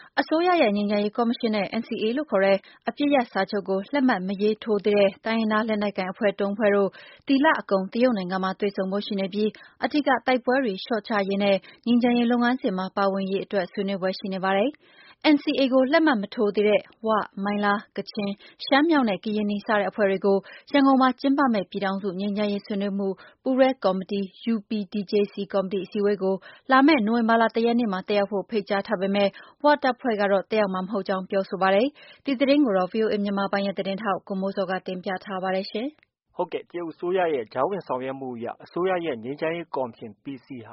အစိုးရရဲ့ငြိမ်းချမ်းရေးကော်မရှင်နဲ့ NCA လို့ခေါ်တဲ့အပစ်ရပ်စာချုပ်ကိုလက်မှတ်မရေးထိုးသေးတဲ့တိုင်းရင်းသားလက်နက်ကိုင်အဖွဲ့ ၃ ဖွဲ့တို့ဒီလအကုန်တရုတ်နိုင်ငံမှာတွေ့ဆုံဖို့ရှိနေပြီးအဓိကတိုက်ပွဲတွေလျှော့ချရေးနဲ့ငြိမ်းချမ်းရေးလုပ်ငန်းစဉ်မှာပါဝင်ရေးအတွက်ဆွေးနွေးဖွယ်ရှိနေပါတယ်။ NCA ကိုလက်မှတ်မထိုးသေးတဲ့ဝ၊ မိုင်းလား၊ ကချင်၊ ရှမ်းမြောက်နဲ့ ကရင်နီစတဲ့အဖွဲ့တွေကိုရန်ကုန်မှာကျင်းပမယ့်ပြည်ထောင်စုငြိမ်းချမ်းရေးဆွေးနွေးမှုပူးတွဲကော်မတီ UPDJC ကော်မတီအစည်းအဝေးကိုလာမယ့်နိုဝင်ဘာလ ၁ ရက်နေ့မှာတက်ရောက်ဖို့ဖိတ်ကြားထားပေမဲ့ဝတပ်ဖွဲ့ကတော့တက်ရောက်မှာမဟုတ်ကြောင်းပြောဆိုပါတယ်။ ဒီသတင်းကိုတော့ ဗွီအိုအေမြန်မာပိုင်းရဲ့သတင်းထောက်ကိုမိုးဇော်ကတင်ပြထားပါတယ်။တရုတ်အစိုးရရဲ့ကြားဝင်ဆောင်ရွက်မှုအရအစိုးရရဲ့ငြိမ်းချမ်းရေးကော်မရှင် PC ဟာ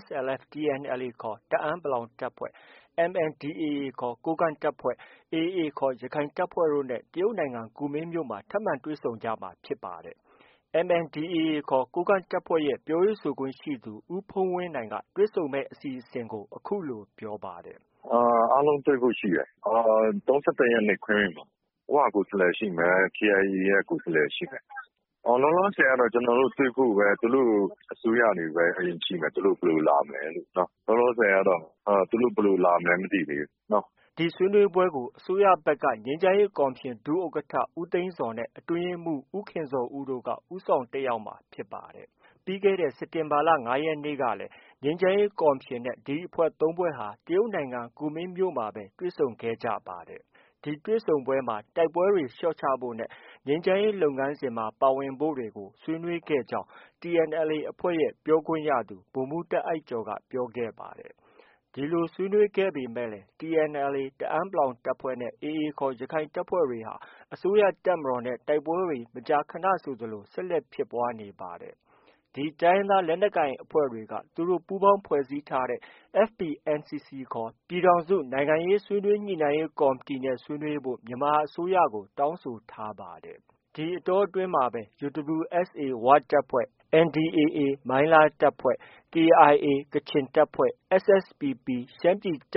PSLF/TNLA ခေါ် တအန်း တပ်ဖွဲ့၊ MNDAA ခေါ် ကိုးကန့်တပ်ဖွဲ့၊ AA ခေါ် ရခိုင်တပ်ဖွဲ့တို့နဲ့ တရုတ်နိုင်ငံကူမင်းမြို့မှာထပ်မံတွေ့ဆုံကြမှာဖြစ်ပါတယ်။ MNDAA ခေါ် ကိုးကန့်တပ်ဖွဲ့ရဲ့ပြောရေးဆိုခွင့်ရှိသူ ဦးဖုန်းဝင်းနိုင်က တွေ့ဆုံမယ့်အစီအစဉ်ကို အခုလို ပြောပါတယ်။ “အားလုံးတွေ့ဖို့ရှိတယ်။ ၃၁ ရက်နေ့ ခွင်းမင်မှာ။ ဝ ကိုယ်စားလှယ်ရှိမယ်။ KIA ရဲ့ ကိုယ်စားလှယ်ရှိမယ်။ လောလောဆယ်ကတော့ ကျနော်တို့တွေ့ဖို့ပဲ။ သူတို့အစိုးရတွေပဲ အရင်ကြည့်မယ်။ သူတို့ ဘယ်လိုလာမလဲလို့။ လောလောဆယ်ကတော့ သူတို့ ဘယ်လိုလာမလဲမသိသေးဘူး။ ” ဒီဆွေးနွေးပွဲကို အစိုးရဘက်က ငြိမ်းချမ်းရေးကော်မရှင် ဒုဥက္ကဋ္ဌ ဦးသိန်းဇော်နဲ့ အတွင်းရေးမှူး ဦးခင်ဇော်ဦးတို့က ဦးဆောင်တက်ရောက်မှာဖြစ်ပါတယ်။ ပြီးခဲ့တဲ့ စက်တင်ဘာလ ၅ ရက်နေ့ကလည်း ငြိမ်းချမ်းရေးကော်မရှင်နဲ့ ဒီအဖွဲ့ ၃ ဖွဲ့ဟာ တရုတ်နိုင်ငံကူမင်းမြို့မှာပဲ တွေ့ဆုံခဲ့ကြပါတယ်။ ဒီတွေ့ဆုံပွဲမှာ တိုက်ပွဲတွေ လျှော့ချဖို့နဲ့ ငြိမ်းချမ်းရေးလုပ်ငန်းစဉ်မှာ ပါဝင်ဖို့တွေကို ဆွေးနွေးခဲ့ကြောင်း TNLA အဖွဲ့ရဲ့ ပြောခွင့်ရသူ ဗိုလ်မှူးတာ့အိုက်ကျော်က ပြောခဲ့ပါတယ်။ ဒီလိုဆွေးနွေးခဲ့ပေမဲ့လည်း TNLA တအန်း တပ်ဖွဲ့နဲ့ AA ခေါ် ရခိုင်တပ်ဖွဲ့တွေဟာ အစိုးရတပ်မတော်နဲ့ တိုက်ပွဲတွေ မကြာခဏဆိုသလို ဆက်လက်ဖြစ်ပွားနေပါတယ်။ ဒီတိုင်းရင်းသားလက်နက်ကိုင်အဖွဲ့တွေက သူတို့ပူးပေါင်းဖွဲ့စည်းထားတဲ့ FPNCC ခေါ် ပြည်ထောင်စုနိုင်ငံရေးဆွေးနွေးညှိနှိုင်းရေးကော်မတီနဲ့ ဆွေးနွေးဖို့ မြန်မာအစိုးရကို တောင်းဆိုထားပါတယ်။ ဒီအတောအတွင်းမှာပဲ UWSA ဝတပ်ဖွဲ့၊ NDAA မိုင်းလားတပ်ဖွဲ့၊ KIA ကချင်တပ်ဖွဲ့၊ SSPP ရှမ်းပြည်တ